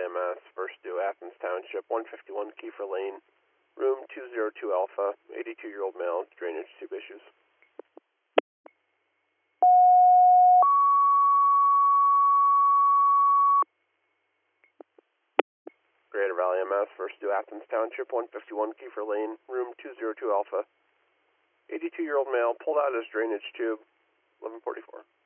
EMS, first due Athens Township, 151 Kiefer Lane, room 202 Alpha, 82-year-old male, drainage tube issues. Greater Valley EMS, first due Athens Township, 151 Kiefer Lane, room 202 Alpha, 82-year-old male, pulled out his drainage tube, 1144.